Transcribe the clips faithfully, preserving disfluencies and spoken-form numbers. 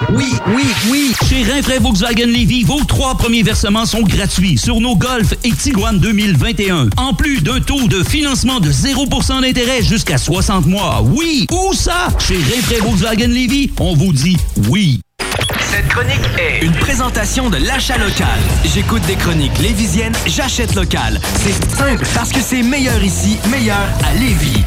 Oui, oui, oui! Chez Rinfraie Volkswagen Lévy, vos trois premiers versements sont gratuits sur nos Golf et Tiguan deux mille vingt et un. En plus d'un taux de financement de zéro pour cent d'intérêt jusqu'à soixante mois. Oui! Où ça? Chez Rinfraie Volkswagen Lévy, on vous dit oui! Cette chronique est une présentation de l'achat local. J'écoute des chroniques lévisiennes, j'achète local. C'est simple parce que c'est meilleur ici, meilleur à Lévis.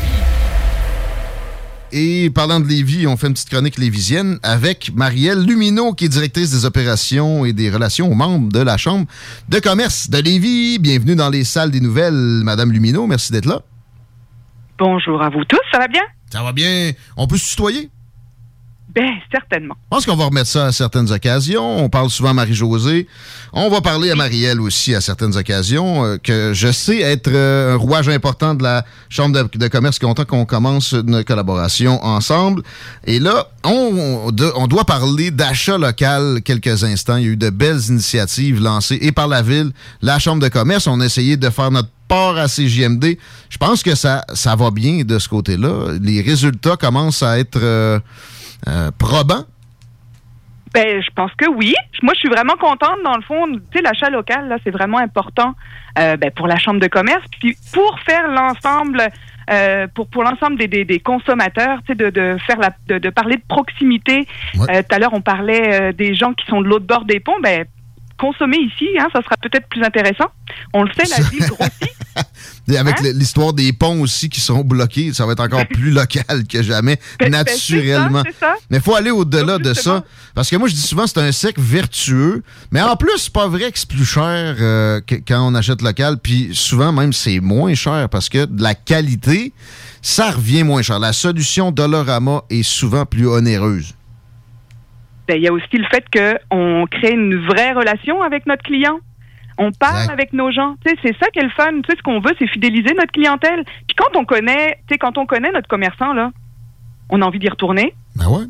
Et parlant de Lévis, on fait une petite chronique lévisienne avec Marielle Lumineau, qui est directrice des opérations et des relations aux membres de la Chambre de commerce de Lévis. Bienvenue dans les salles des nouvelles, Madame Lumineau. Merci d'être là. Bonjour à vous tous, ça va bien? Ça va bien. On peut se tutoyer? Ben, certainement. Je pense qu'on va remettre ça à certaines occasions. On parle souvent à Marie-Josée. On va parler à Marielle aussi à certaines occasions, euh, que je sais être euh, un rouage important de la Chambre de, de commerce content qu'on commence une collaboration ensemble. Et là, on, on, on doit parler d'achat local quelques instants. Il y a eu de belles initiatives lancées et par la Ville, la Chambre de commerce. On a essayé de faire notre part à C J M D. Je pense que ça, ça va bien de ce côté-là. Les résultats commencent à être... Euh, Euh, probant? Ben, je pense que oui. Moi, je suis vraiment contente, dans le fond. Tu sais, l'achat local, là, c'est vraiment important euh, ben, pour la Chambre de commerce. Puis pour faire l'ensemble, euh, pour, pour l'ensemble des, des, des consommateurs, tu sais, de, de faire la, de, de parler de proximité. Ouais. Euh, tout à l'heure, on parlait euh, des gens qui sont de l'autre bord des ponts. Ben, consommer ici, hein, ça sera peut-être plus intéressant. On le sait, la ville grossit. Avec hein? l'histoire des ponts aussi qui sont bloqués, ça va être encore plus local que jamais, ben, naturellement. Ben, c'est ça, c'est ça. Mais il faut aller au-delà de ça. Parce que moi, je dis souvent c'est un cercle vertueux. Mais en plus, c'est pas vrai que c'est plus cher euh, que, quand on achète local. Puis souvent, même, c'est moins cher parce que de la qualité, ça revient moins cher. La solution Dollarama est souvent plus onéreuse. Ben, il y a aussi le fait qu'on crée une vraie relation avec notre client. On parle exact. Avec nos gens. Tu sais, c'est ça qui est le fun. Tu sais, ce qu'on veut, c'est fidéliser notre clientèle. Puis quand on connaît, tu sais, quand on connaît notre commerçant, là, on a envie d'y retourner. Ben ouais.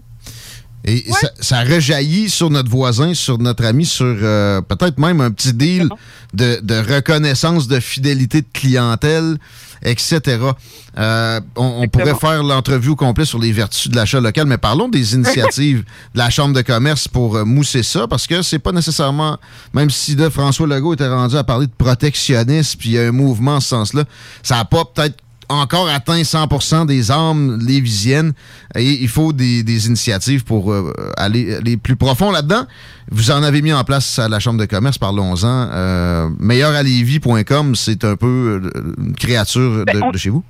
Et ouais. ça, ça rejaillit sur notre voisin, sur notre ami, sur euh, peut-être même un petit deal de, de reconnaissance de fidélité de clientèle, et cetera. Euh, on, on pourrait faire l'entrevue au complet sur les vertus de l'achat local, mais parlons des initiatives de la Chambre de commerce pour euh, mousser ça, parce que c'est pas nécessairement, même si là, François Legault était rendu à parler de protectionnisme, puis il y a un mouvement en ce sens-là, ça n'a pas peut-être encore atteint cent pour cent des âmes lévisiennes. Et il faut des, des initiatives pour euh, aller, aller plus profond là-dedans. Vous en avez mis en place à la Chambre de commerce, parlons-en. Euh, meilleur à lévis point com, c'est un peu une créature de, ben on... de chez vous?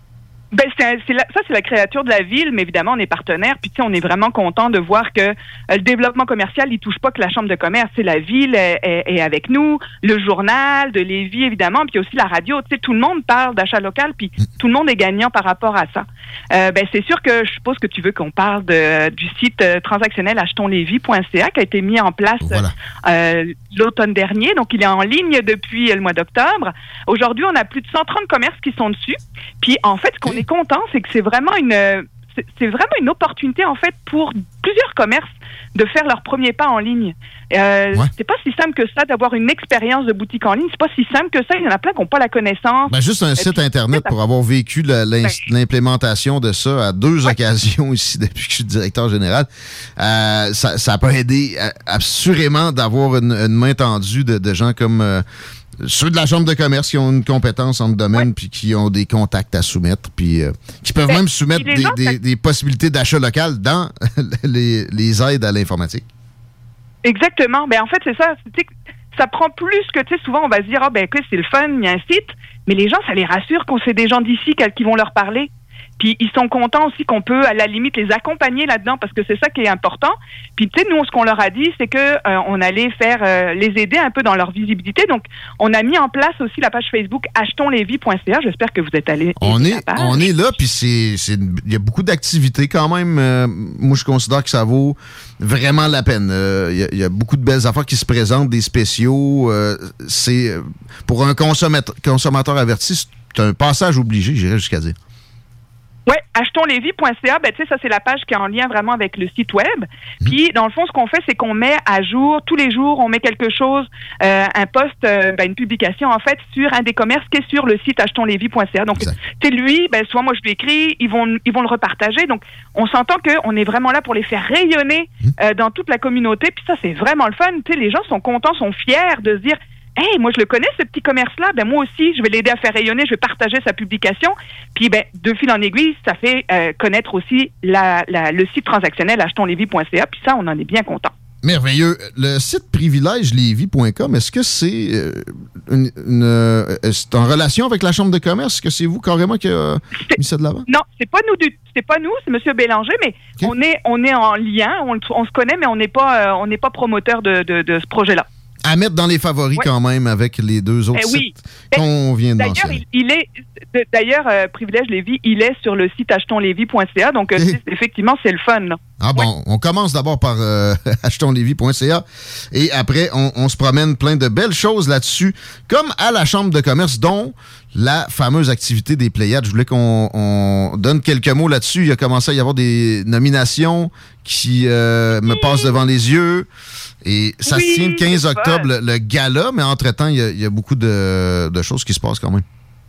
Ben c'est, c'est la, ça, c'est la créature de la ville, mais évidemment, on est partenaire. Puis, tu sais, on est vraiment content de voir que euh, le développement commercial, il touche pas que la Chambre de commerce. C'est la ville est, est, est avec nous, le journal de Lévis, évidemment, puis aussi la radio. Tu sais, tout le monde parle d'achat local, puis tout le monde est gagnant par rapport à ça. Euh, ben, c'est sûr que je suppose que tu veux qu'on parle de, du site euh, transactionnel achetons lévis point c a qui a été mis en place voilà. euh, l'automne dernier. Donc, il est en ligne depuis le mois d'octobre. Aujourd'hui, on a plus de cent trente commerces qui sont dessus. Puis, en fait, ce qu'on est content, c'est que c'est vraiment une c'est, c'est vraiment une opportunité en fait pour plusieurs commerces de faire leur premier pas en ligne. Euh, ouais. C'est pas si simple que ça d'avoir une expérience de boutique en ligne. C'est pas si simple que ça. Il y en a plein qui n'ont pas la connaissance. Ben, juste un site puis, internet pour avoir vécu la, ben, l'implémentation de ça à deux ouais. occasions ici depuis que je suis directeur général. Euh, ça, ça peut aider assurément d'avoir une, une main tendue de, de gens comme euh, ceux de la Chambre de commerce qui ont une compétence en ce domaine puis ouais. qui ont des contacts à soumettre puis euh, qui peuvent ben, même soumettre des, gens, des, des possibilités d'achat local dans les, les aides à l'informatique. Exactement. Ben en fait, c'est ça. C'est, ça prend plus que, tu sais, souvent on va se dire, ah ben que c'est le fun, il y a un site, mais les gens, ça les rassure qu'on sait des gens d'ici qui vont leur parler. Puis ils sont contents aussi qu'on peut, à la limite, les accompagner là-dedans parce que c'est ça qui est important. Puis tu sais, nous, ce qu'on leur a dit, c'est que euh, on allait faire euh, les aider un peu dans leur visibilité. Donc, on a mis en place aussi la page Facebook achetons lévis point c a. J'espère que vous êtes allés. On est, on est là, puis c'est, c'est, il y a beaucoup d'activités quand même. Euh, moi, je considère que ça vaut vraiment la peine. Il euh, y, y a beaucoup de belles affaires qui se présentent, des spéciaux. Euh, c'est pour un consommateur, consommateur averti, c'est un passage obligé, j'irais jusqu'à dire. Oui, achetons lévis point c a, ben, tu sais, ça, c'est la page qui est en lien vraiment avec le site web. Mmh. Puis, dans le fond, ce qu'on fait, c'est qu'on met à jour, tous les jours, on met quelque chose, euh, un post, euh, ben, une publication, en fait, sur un des commerces qui est sur le site achetons lévis point c a. Donc, tu sais, lui, ben, soit moi, je lui écris, ils vont, ils vont le repartager. Donc, on s'entend qu'on est vraiment là pour les faire rayonner mmh. euh, dans toute la communauté. Puis ça, c'est vraiment le fun. Tu sais, les gens sont contents, sont fiers de se dire... Hey, moi, je le connais, ce petit commerce-là. Ben, moi aussi, je vais l'aider à faire rayonner, je vais partager sa publication. Puis, ben, de fil en aiguille, ça fait euh, connaître aussi la, la, le site transactionnel achetons lévis point c a. Puis ça, on en est bien content. Merveilleux. Le site privilège lévis point com, est-ce que c'est euh, une, une, euh, c'est en relation avec la Chambre de commerce? Est-ce que c'est vous carrément qui a mis ça de l'avant? Non, c'est pas nous du c'est pas nous, c'est M. Bélanger, mais okay. on est on est en lien, on, on se connaît, mais on n'est pas euh, on n'est pas promoteur de, de, de ce projet-là. À mettre dans les favoris oui. quand même avec les deux autres eh oui. sites qu'on vient de d'ailleurs, mentionner. Il, il est, d'ailleurs, euh, Privilège Lévis, il est sur le site achetons lévis point c a, donc euh, c'est, effectivement, c'est le fun. Là. Ah bon, ouais. On commence d'abord par euh, achetons lévis point c a et après, on, on se promène plein de belles choses là-dessus, comme à la Chambre de commerce, dont la fameuse activité des Pléiades. Je voulais qu'on on donne quelques mots là-dessus. Il a commencé à y avoir des nominations qui euh, me passent devant les yeux. Et ça oui, se tient le quinze octobre, le, le gala, mais entre-temps, il y, y a beaucoup de, de choses qui se passent quand même.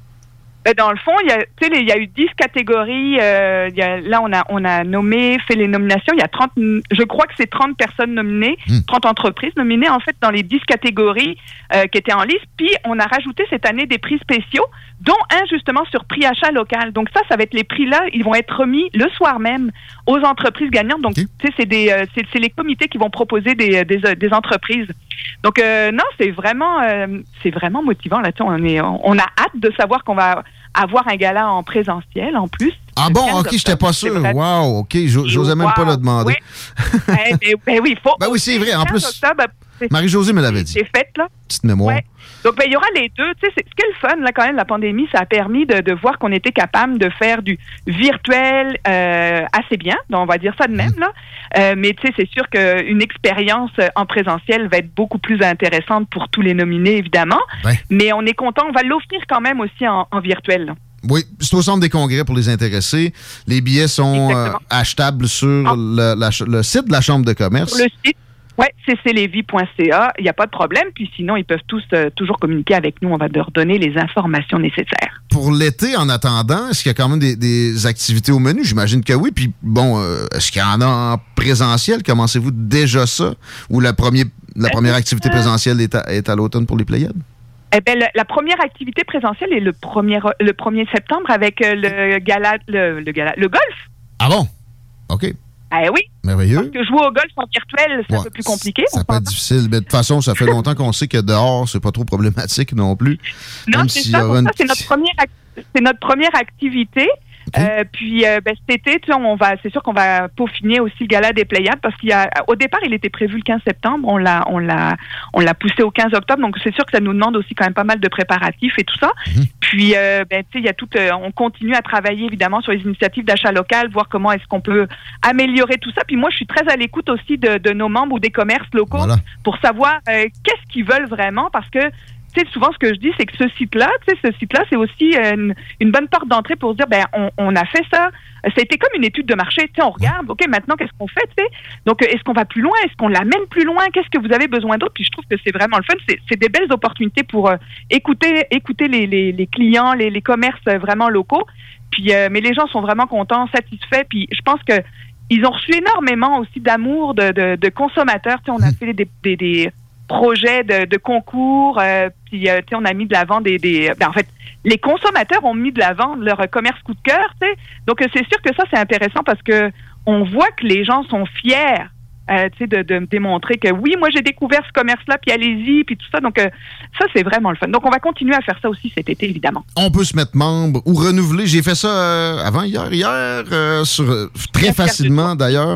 Ben dans le fond, il y a, tu sais, il y a eu dix catégories. Euh, il y a, là, on a, on a nommé, fait les nominations. Il y a trente, je crois que c'est trente personnes nominées, mmh. trente entreprises nominées, en fait, dans les dix catégories euh, qui étaient en liste. Puis, on a rajouté cette année des prix spéciaux, dont un, justement, sur prix achat local. Donc, ça, ça va être les prix-là. Ils vont être remis le soir même aux entreprises gagnantes. Donc, okay. tu sais, c'est des, euh, c'est, c'est les comités qui vont proposer des, des, des entreprises. Donc, euh, non, c'est vraiment, euh, c'est vraiment motivant, là. On est, on a hâte de savoir qu'on va avoir un gala en présentiel, en plus. Ah bon? OK, je n'étais pas sûr. Wow, OK, j'osais même wow. pas le demander. Oui. ben, ben, ben oui, faut... Ben oui, c'est vrai. En plus, octobre, Marie-Josée me l'avait dit. C'est fait, là. Petite mémoire. Ouais. Donc, ben, il y aura les deux. Tu sais, c'est, ce qui est le fun, là, quand même, la pandémie, ça a permis de, de voir qu'on était capable de faire du virtuel euh, assez bien. Donc, on va dire ça de même, mmh. là. Euh, mais, tu sais, c'est sûr qu'une expérience en présentiel va être beaucoup plus intéressante pour tous les nominés, évidemment. Ouais. Mais on est content. On va l'offrir quand même aussi en, en virtuel, là. Oui, c'est au centre des congrès pour les intéressés. Les billets sont euh, achetables sur ah. le, la, le site de la Chambre de commerce. Sur le site. Oui, c c lévis point c a, il n'y a pas de problème. Puis sinon, ils peuvent tous euh, toujours communiquer avec nous. On va leur donner les informations nécessaires. Pour l'été, en attendant, est-ce qu'il y a quand même des, des activités au menu? J'imagine que oui. Puis bon, euh, est-ce qu'il y en a en présentiel? Commencez-vous déjà ça? Ou la, premier, la première activité présentielle est à, est à l'automne pour les Pléiades? Eh bien, le, la première activité présentielle est le premier, le premier septembre avec euh, le gala, le, le gala, le golf. Ah bon? OK. Eh oui. Merveilleux. Parce que jouer au golf en virtuel, c'est ouais, un peu plus compliqué. Ça peut être difficile. Mais de toute façon, ça fait longtemps qu'on sait que dehors, c'est pas trop problématique non plus. Non, Même c'est si ça. Pour une... ça c'est, notre première, c'est notre première activité. Okay. Euh, puis euh, ben, cet été, tu sais, on va, c'est sûr qu'on va peaufiner aussi le gala des Pléiades parce qu'il y a, au départ, il était prévu le quinze septembre, on l'a, on l'a, on l'a poussé au quinze octobre, donc c'est sûr que ça nous demande aussi quand même pas mal de préparatifs et tout ça. Mm-hmm. Puis, euh, ben, tu sais, il y a tout, euh, on continue à travailler évidemment sur les initiatives d'achat local, voir comment est-ce qu'on peut améliorer tout ça. Puis moi, je suis très à l'écoute aussi de, de nos membres ou des commerces locaux voilà. pour savoir euh, qu'est-ce qu'ils veulent vraiment parce que tu sais, souvent, ce que je dis, c'est que ce site-là, tu sais, ce site-là, c'est aussi une, une bonne porte d'entrée pour se dire, ben, on, on a fait ça. Ça a été comme une étude de marché. Tu sais, on regarde, OK, maintenant, qu'est-ce qu'on fait, tu sais? Donc, est-ce qu'on va plus loin? Est-ce qu'on l'amène plus loin? Qu'est-ce que vous avez besoin d'autre? Puis, je trouve que c'est vraiment le fun. C'est, c'est des belles opportunités pour euh, écouter, écouter les, les, les clients, les, les commerces euh, vraiment locaux. Puis, euh, mais les gens sont vraiment contents, satisfaits. Puis, je pense que ils ont reçu énormément aussi d'amour de, de, de consommateurs. Tu sais, on a fait des, des, des projets de, de concours, euh, puis euh, tu sais, on a mis de l'avant des, des ben, en fait, les consommateurs ont mis de l'avant leur commerce coup de cœur, tu sais. Donc euh, c'est sûr que ça c'est intéressant parce que on voit que les gens sont fiers, euh, tu sais, de, de démontrer que oui, moi j'ai découvert ce commerce-là, puis allez-y, puis tout ça. Donc euh, ça c'est vraiment le fun. Donc on va continuer à faire ça aussi cet été évidemment. On peut se mettre membre ou renouveler. J'ai fait ça euh, avant hier, hier, euh, sur très merci facilement d'ailleurs.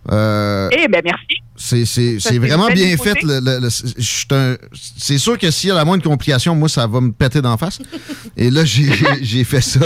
Euh, eh bien, merci. C'est, c'est, c'est vraiment bien fait. Le, le, le, un, c'est sûr que s'il y a la moindre complication, moi, ça va me péter d'en face. Et là, j'ai, j'ai fait ça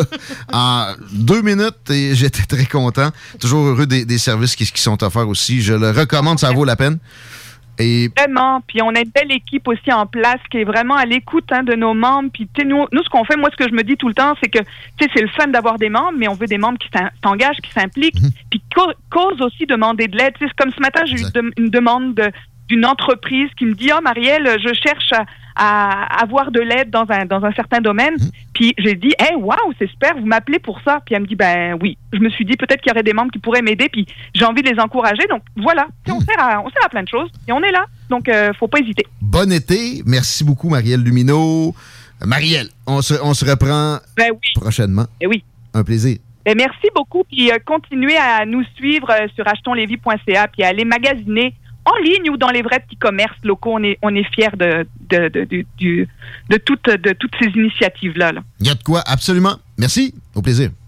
en deux minutes et j'étais très content. Toujours heureux des, des services qui, qui sont offerts aussi. Je le recommande, ça vaut la peine. Et... Vraiment. Puis on a une belle équipe aussi en place qui est vraiment à l'écoute hein, de nos membres. Puis nous, nous, ce qu'on fait, moi, ce que je me dis tout le temps, c'est que c'est le fun d'avoir des membres, mais on veut des membres qui s'engagent, qui s'impliquent, mmh. puis qu'osent aussi demander de l'aide. Comme ce matin, j'ai exact. eu une demande de, d'une entreprise qui me dit « Ah, oh, Marielle, je cherche à, à avoir de l'aide dans un, dans un certain domaine. Mmh. » Puis j'ai dit « Hey, waouh, c'est super, vous m'appelez pour ça. » Puis elle me dit « Ben oui. » Je me suis dit peut-être qu'il y aurait des membres qui pourraient m'aider, puis j'ai envie de les encourager. Donc voilà, mmh. on, sert à, on sert à plein de choses et on est là. Donc, il euh, ne faut pas hésiter. Bon été. Merci beaucoup, Marielle Lumineau. Euh, Marielle, on se, on se reprend ben oui. prochainement. Ben oui. Un plaisir. Ben merci beaucoup. Puis euh, continuez à nous suivre euh, sur achetons lévis point c a puis à aller magasiner en ligne ou dans les vrais petits commerces locaux. On est, on est fiers de, de, de, de, de, de, toutes, de toutes ces initiatives-là. Là. Il y a de quoi, absolument. Merci. Au plaisir.